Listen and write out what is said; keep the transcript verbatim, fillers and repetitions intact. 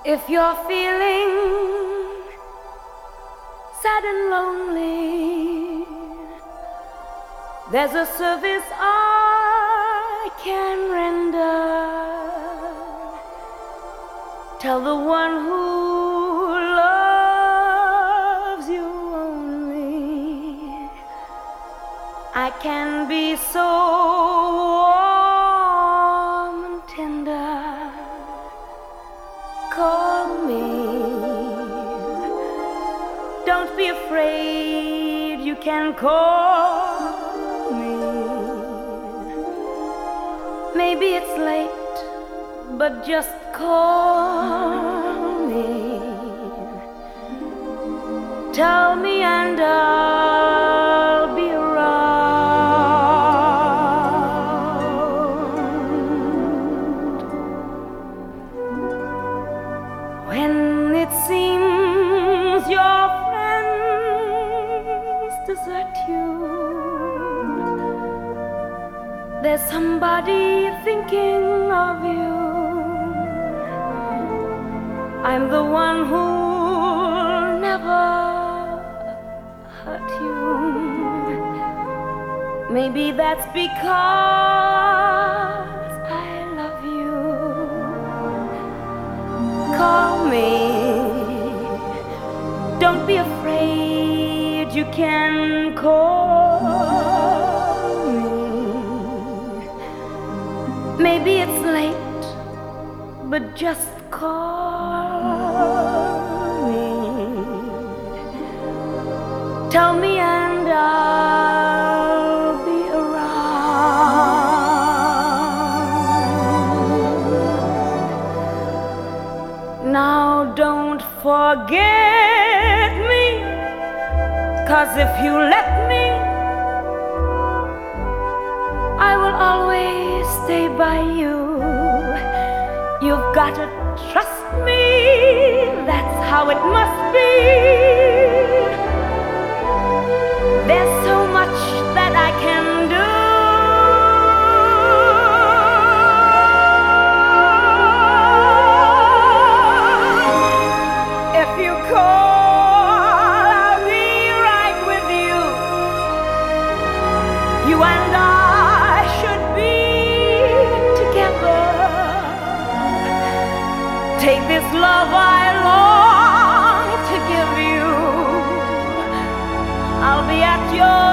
If you're feeling sad and lonely, there's a service I can render. Tell the one who loves you only, I can be so warm and tender. Call me, don't be afraid, you can call me. Maybe it's late, but just call me. Tell me and I'll be around. When it seems your friends desert you, there's somebody thinking of you. I'm the one who'll never hurt you. Maybe that's because I love you. Call me, don't be afraid, you can call me. Maybe it's late, but just call me. Tell me and I'll be around. Now don't forget me, 'cause if you let me, I will always stay by you. You've got to trust me, that's how it must be. There's so much that I can do. If you call, I'll be right with you. You and I should be together. Take this love I long to give you. I'll be at your